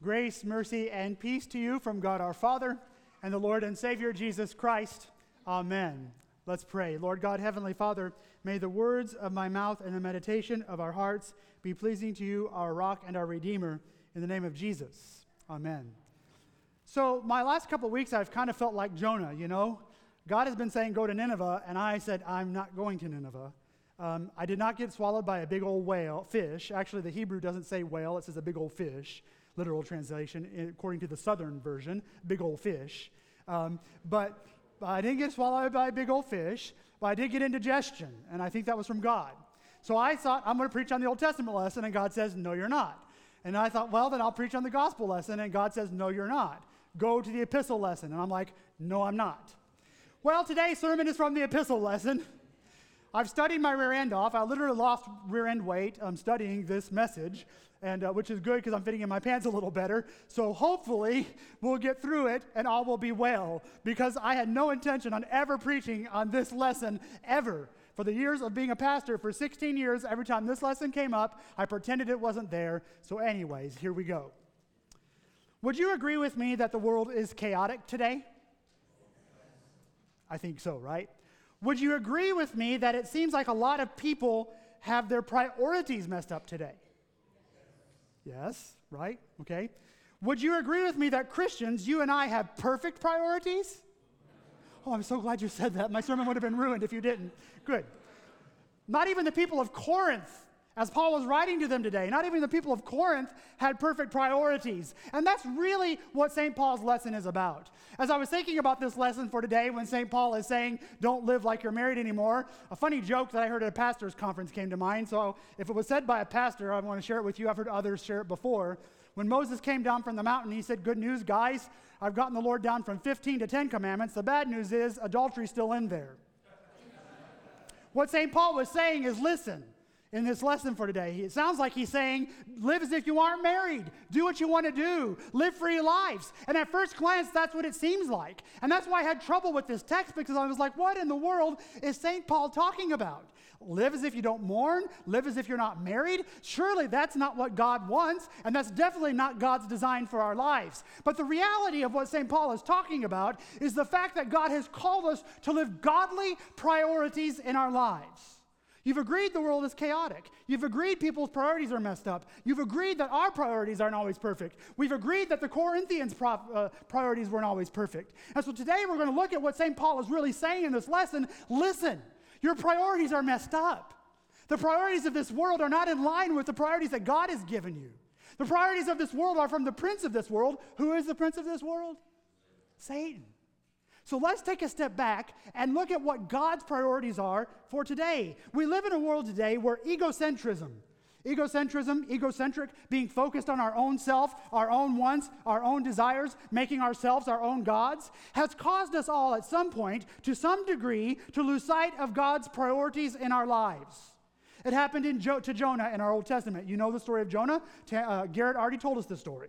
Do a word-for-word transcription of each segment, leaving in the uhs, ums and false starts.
Grace, mercy, and peace to you from God our Father and the Lord and Savior Jesus Christ. Amen. Let's pray. Lord God, Heavenly Father, may the words of my mouth and the meditation of our hearts be pleasing to you, our rock and our redeemer, in the name of Jesus. Amen. So my last couple of weeks, I've kind of felt like Jonah, you know. God has been saying, go to Nineveh, and I said, I'm not going to Nineveh. Um, I did not get swallowed by a big old whale, fish. Actually, the Hebrew doesn't say whale, it says a big old fish. Literal translation, according to the Southern version, big old fish. Um, but I didn't get swallowed by a big old fish, but I did get indigestion, and I think that was from God. So I thought, I'm going to preach on the Old Testament lesson, and God says, no, you're not. And I thought, well, then I'll preach on the gospel lesson, and God says, no, you're not. Go to the epistle lesson. And I'm like, no, I'm not. Well, today's sermon is from the epistle lesson. I've studied my rear end off. I literally lost rear end weight um, studying this message, and uh, which is good because I'm fitting in my pants a little better. So hopefully we'll get through it and all will be well, because I had no intention on ever preaching on this lesson ever. For the years of being a pastor, for sixteen years, every time this lesson came up, I pretended it wasn't there. So anyways, here we go. Would you agree with me that the world is chaotic today? I think so, right? Would you agree with me that it seems like a lot of people have their priorities messed up today? Yes, right? Okay. Would you agree with me that Christians, you and I, have perfect priorities? Oh, I'm so glad you said that. My sermon would have been ruined if you didn't. Good. Not even the people of Corinth, as Paul was writing to them today, not even the people of Corinth had perfect priorities. And that's really what Saint Paul's lesson is about. As I was thinking about this lesson for today, when Saint Paul is saying, don't live like you're married anymore, a funny joke that I heard at a pastor's conference came to mind. So if it was said by a pastor, I want to share it with you. I've heard others share it before. When Moses came down from the mountain, he said, good news, guys. I've gotten the Lord down from fifteen to ten commandments. The bad news is adultery's still in there. What Saint Paul was saying is, listen, in this lesson for today, it sounds like he's saying, live as if you aren't married. Do what you want to do. Live free lives. And at first glance, that's what it seems like. And that's why I had trouble with this text, because I was like, what in the world is Saint Paul talking about? Live as if you don't mourn? Live as if you're not married? Surely that's not what God wants, and that's definitely not God's design for our lives. But the reality of what Saint Paul is talking about is the fact that God has called us to live godly priorities in our lives. You've agreed the world is chaotic. You've agreed people's priorities are messed up. You've agreed that our priorities aren't always perfect. We've agreed that the Corinthians' pro- uh, priorities weren't always perfect. And so today we're going to look at what Saint Paul is really saying in this lesson. Listen, your priorities are messed up. The priorities of this world are not in line with the priorities that God has given you. The priorities of this world are from the prince of this world. Who is the prince of this world? Satan. So let's take a step back and look at what God's priorities are for today. We live in a world today where egocentrism, egocentrism, egocentric, being focused on our own self, our own wants, our own desires, making ourselves our own gods, has caused us all at some point, to some degree, to lose sight of God's priorities in our lives. It happened in jo- to Jonah in our Old Testament. You know the story of Jonah? Ta- uh, Garrett already told us the story.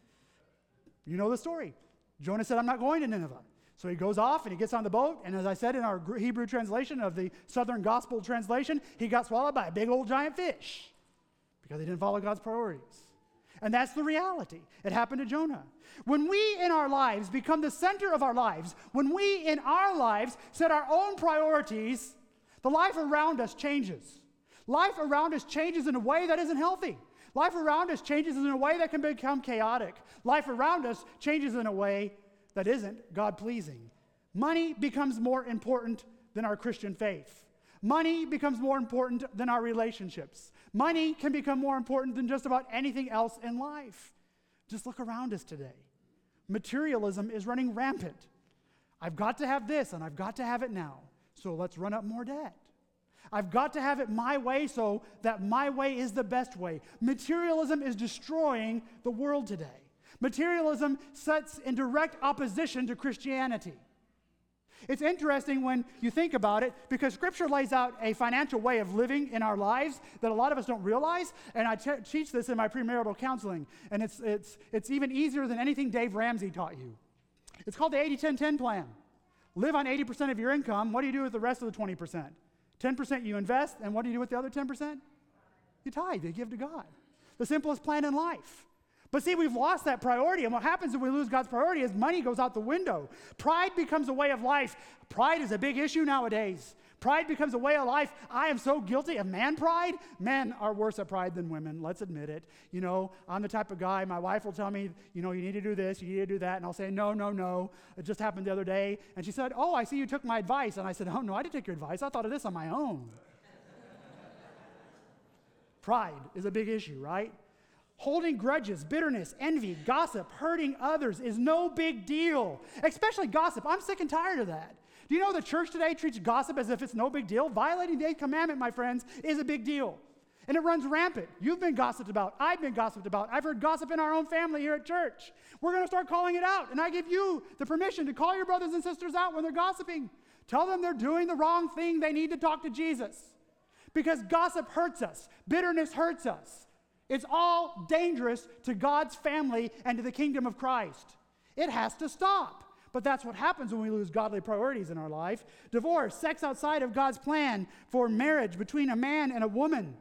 You know the story. Jonah said, I'm not going to Nineveh. So he goes off and he gets on the boat, and as I said in our Hebrew translation of the Southern Gospel translation, he got swallowed by a big old giant fish because he didn't follow God's priorities. And that's the reality. It happened to Jonah. When we in our lives become the center of our lives, when we in our lives set our own priorities, the life around us changes. Life around us changes in a way that isn't healthy. Life around us changes in a way that can become chaotic. Life around us changes in a way that isn't God-pleasing. Money becomes more important than our Christian faith. Money becomes more important than our relationships. Money can become more important than just about anything else in life. Just look around us today. Materialism is running rampant. I've got to have this, and I've got to have it now, so let's run up more debt. I've got to have it my way so that my way is the best way. Materialism is destroying the world today. Materialism sits in direct opposition to Christianity. It's interesting when you think about it, because Scripture lays out a financial way of living in our lives that a lot of us don't realize, and I te- teach this in my premarital counseling, and it's, it's, it's even easier than anything Dave Ramsey taught you. It's called the eighty ten ten plan. Live on eighty percent of your income. What do you do with the rest of the twenty percent? ten percent you invest, and what do you do with the other ten percent? You tithe, you give to God. The simplest plan in life. But see, we've lost that priority, and what happens if we lose God's priority is money goes out the window. Pride becomes a way of life. Pride is a big issue nowadays. Pride becomes a way of life. I am so guilty of man pride. Men are worse at pride than women, let's admit it. You know, I'm the type of guy, my wife will tell me, you know, you need to do this, you need to do that, and I'll say, no, no, no. It just happened the other day, and she said, oh, I see you took my advice. And I said, oh, no, I didn't take your advice. I thought of this on my own. Pride is a big issue, right? Holding grudges, bitterness, envy, gossip, hurting others is no big deal, especially gossip. I'm sick and tired of that. Do you know the church today treats gossip as if it's no big deal? Violating the eighth commandment, my friends, is a big deal. And it runs rampant. You've been gossiped about. I've been gossiped about. I've heard gossip in our own family here at church. We're going to start calling it out. And I give you the permission to call your brothers and sisters out when they're gossiping. Tell them they're doing the wrong thing. They need to talk to Jesus. Because gossip hurts us. Bitterness hurts us. It's all dangerous to God's family and to the kingdom of Christ. It has to stop. But that's what happens when we lose godly priorities in our life. Divorce, sex outside of God's plan for marriage between a man and a woman,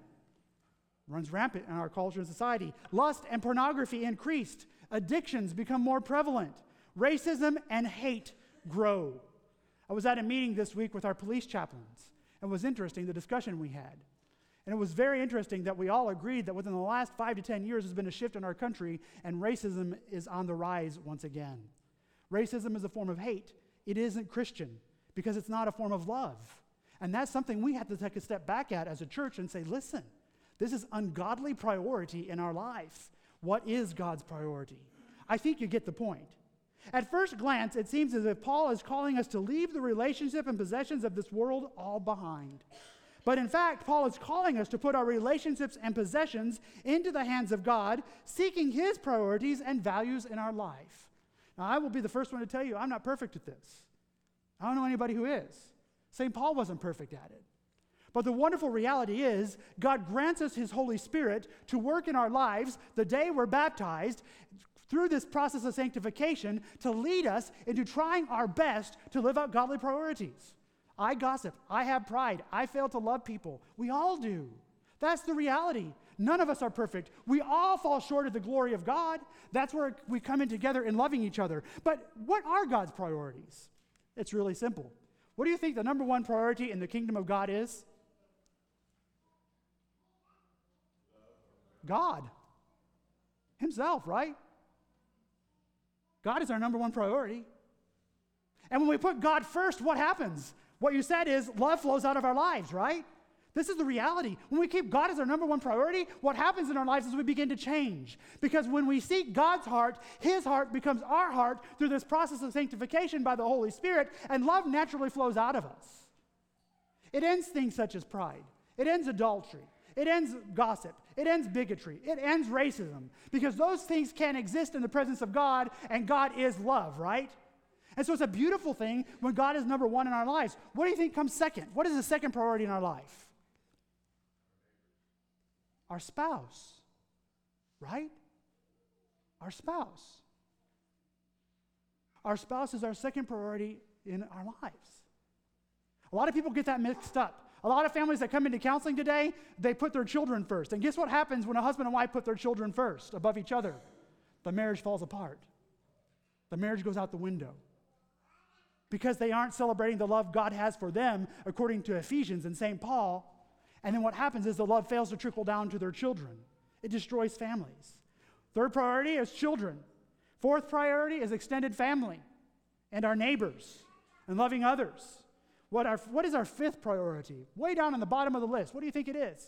runs rampant in our culture and society. Lust and pornography increased. Addictions become more prevalent. Racism and hate grow. I was at a meeting this week with our police chaplains. It was interesting, the discussion we had. And it was very interesting that we all agreed that within the last five to ten years there's been a shift in our country and racism is on the rise once again. Racism is a form of hate. It isn't Christian because it's not a form of love. And that's something we have to take a step back at as a church and say, listen, this is ungodly priority in our life. What is God's priority? I think you get the point. At first glance, it seems as if Paul is calling us to leave the relationship and possessions of this world all behind. But in fact, Paul is calling us to put our relationships and possessions into the hands of God, seeking his priorities and values in our life. Now, I will be the first one to tell you, I'm not perfect at this. I don't know anybody who is. Saint Paul wasn't perfect at it. But the wonderful reality is, God grants us his Holy Spirit to work in our lives the day we're baptized through this process of sanctification to lead us into trying our best to live out godly priorities. I gossip. I have pride. I fail to love people. We all do. That's the reality. None of us are perfect. We all fall short of the glory of God. That's where we come in together in loving each other. But what are God's priorities? It's really simple. What do you think the number one priority in the kingdom of God is? God. Himself, right? God is our number one priority. And when we put God first, what happens? What you said is love flows out of our lives, right? This is the reality. When we keep God as our number one priority, what happens in our lives is we begin to change. Because when we seek God's heart, his heart becomes our heart through this process of sanctification by the Holy Spirit, and love naturally flows out of us. It ends things such as pride. It ends adultery. It ends gossip. It ends bigotry. It ends racism. Because those things can't exist in the presence of God, and God is love, right? And so it's a beautiful thing when God is number one in our lives. What do you think comes second? What is the second priority in our life? Our spouse, right? Our spouse. Our spouse is our second priority in our lives. A lot of people get that mixed up. A lot of families that come into counseling today, they put their children first. And guess what happens when a husband and wife put their children first above each other? The marriage falls apart. The marriage goes out the window. Because they aren't celebrating the love God has for them, according to Ephesians and Saint Paul. And then what happens is the love fails to trickle down to their children. It destroys families. Third priority is children. Fourth priority is extended family and our neighbors and loving others. What, our, what is our fifth priority? Way down on the bottom of the list. What do you think it is?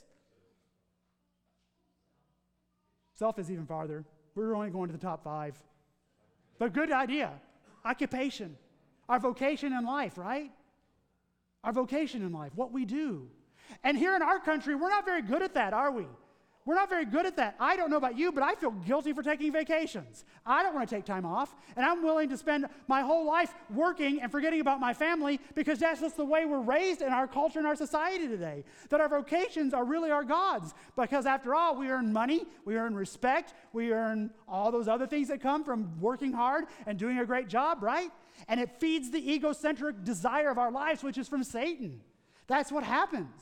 Self is even farther. We're only going to the top five. But good idea. Occupation. Our vocation in life, right? Our vocation in life, what we do. And here in our country, we're not very good at that, are we? We're not very good at that. I don't know about you, but I feel guilty for taking vacations. I don't want to take time off, and I'm willing to spend my whole life working and forgetting about my family because that's just the way we're raised in our culture and our society today, that our vocations are really our gods because after all, we earn money, we earn respect, we earn all those other things that come from working hard and doing a great job, right? And it feeds the egocentric desire of our lives, which is from Satan. That's what happens.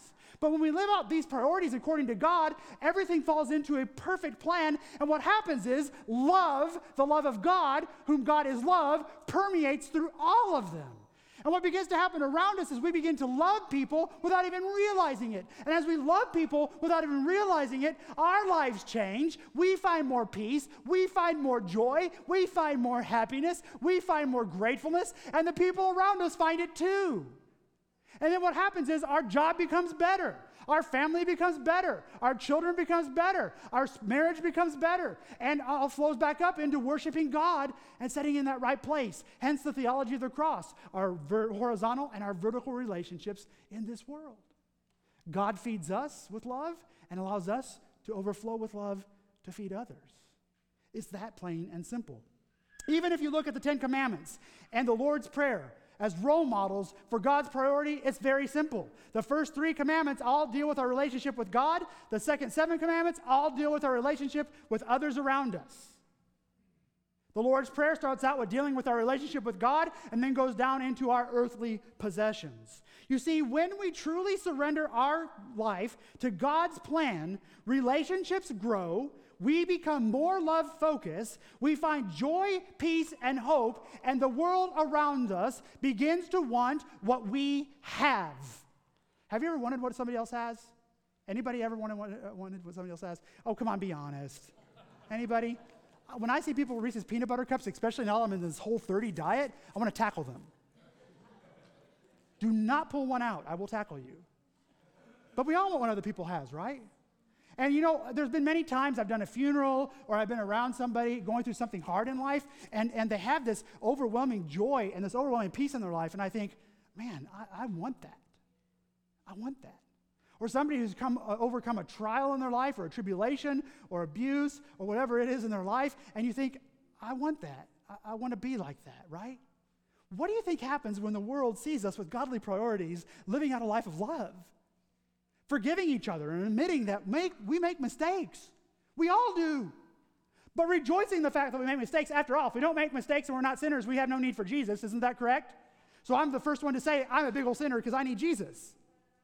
But when we live out these priorities according to God, everything falls into a perfect plan. And what happens is love, the love of God, whom God is love, permeates through all of them. And what begins to happen around us is we begin to love people without even realizing it. And as we love people without even realizing it, our lives change. We find more peace. We find more joy. We find more happiness. We find more gratefulness. And the people around us find it too. And then what happens is our job becomes better. Our family becomes better. Our children becomes better. Our marriage becomes better. And it all flows back up into worshiping God and setting in that right place. Hence the theology of the cross, our ver- horizontal and our vertical relationships in this world. God feeds us with love and allows us to overflow with love to feed others. It's that plain and simple. Even if you look at the Ten Commandments and the Lord's Prayer, as role models for God's priority, it's very simple. The first three commandments all deal with our relationship with God. The second seven commandments all deal with our relationship with others around us. The Lord's Prayer starts out with dealing with our relationship with God and then goes down into our earthly possessions. You see, when we truly surrender our life to God's plan, relationships grow. We become more love-focused, we find joy, peace, and hope, and the world around us begins to want what we have. Have you ever wanted what somebody else has? Anybody ever wanted, wanted what somebody else has? Oh, come on, be honest. Anybody? When I see people with Reese's peanut butter cups, especially now I'm in this Whole thirty diet, I want to tackle them. Do not pull one out. I will tackle you. But we all want what other people has, right? And you know, there's been many times I've done a funeral or I've been around somebody going through something hard in life, and, and they have this overwhelming joy and this overwhelming peace in their life, and I think, man, I, I want that. I want that. Or somebody who's come uh, overcome a trial in their life or a tribulation or abuse or whatever it is in their life, and you think, I want that. I, I want to be like that, right? What do you think happens when the world sees us with godly priorities living out a life of love? Forgiving each other and admitting that make, we make mistakes. We all do. But rejoicing in the fact that we make mistakes. After all, if we don't make mistakes and we're not sinners, we have no need for Jesus. Isn't that correct? So I'm the first one to say I'm a big old sinner because I need Jesus.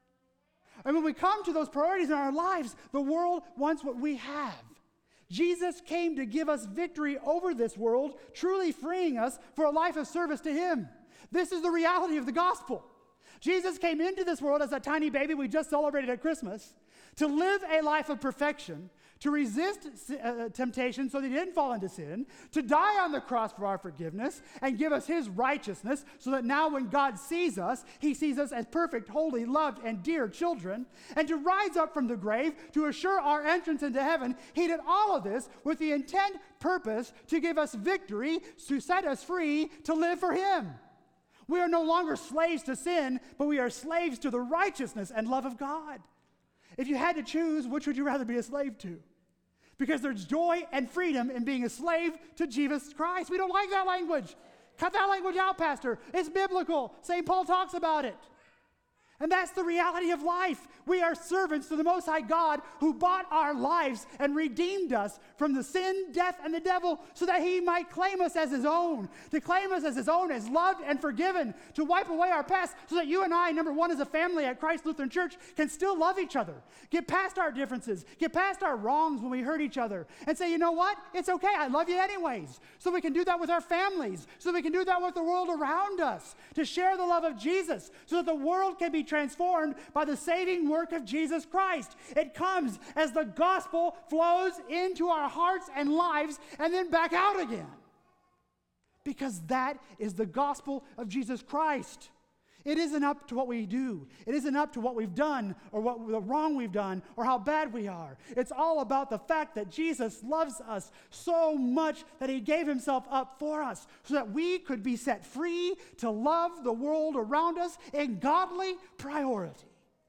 And when we come to those priorities in our lives, the world wants what we have. Jesus came to give us victory over this world, truly freeing us for a life of service to Him. This is the reality of the gospel. Jesus came into this world as a tiny baby we just celebrated at Christmas to live a life of perfection, to resist uh, temptation so that He didn't fall into sin, to die on the cross for our forgiveness and give us His righteousness so that now when God sees us, He sees us as perfect, holy, loved, and dear children, and to rise up from the grave to assure our entrance into heaven. He did all of this with the intent, purpose to give us victory, to set us free, to live for Him. We are no longer slaves to sin, but we are slaves to the righteousness and love of God. If you had to choose, which would you rather be a slave to? Because there's joy and freedom in being a slave to Jesus Christ. We don't like that language. Cut that language out, Pastor. It's biblical. Saint Paul talks about it. And that's the reality of life. We are servants to the Most High God who bought our lives and redeemed us from the sin, death, and the devil so that He might claim us as His own. To claim us as His own, as loved and forgiven. To wipe away our past so that you and I, number one, as a family at Christ Lutheran Church, can still love each other. Get past our differences. Get past our wrongs when we hurt each other. And say, you know what? It's okay. I love you anyways. So we can do that with our families. So we can do that with the world around us. To share the love of Jesus so that the world can be transformed by the saving work of Jesus Christ. It comes as the gospel flows into our hearts and lives and then back out again. Because that is the gospel of Jesus Christ. It isn't up to what we do. It isn't up to what we've done or what the wrong we've done or how bad we are. It's all about the fact that Jesus loves us so much that He gave Himself up for us so that we could be set free to love the world around us in godly priority.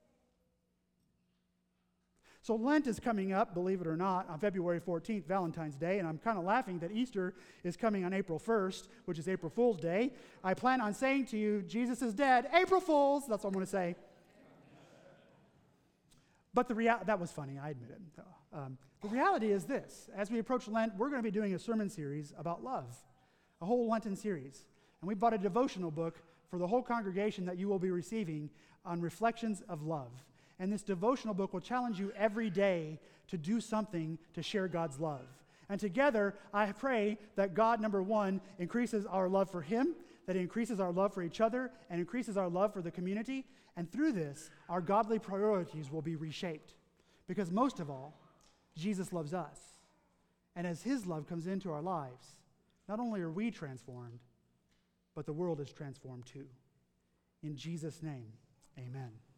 So Lent is coming up, believe it or not, on February fourteenth, Valentine's Day, and I'm kind of laughing that Easter is coming on April first, which is April Fool's Day. I plan on saying to you, Jesus is dead. April Fools! That's what I'm going to say. But the rea- that was funny, I admit it. Um, the reality is this. As we approach Lent, we're going to be doing a sermon series about love, a whole Lenten series. And we bought a devotional book for the whole congregation that you will be receiving on reflections of love. And this devotional book will challenge you every day to do something to share God's love. And together, I pray that God, number one, increases our love for him, that he increases our love for each other, and increases our love for the community. And through this, our godly priorities will be reshaped. Because most of all, Jesus loves us. And as his love comes into our lives, not only are we transformed, but the world is transformed too. In Jesus' name, amen.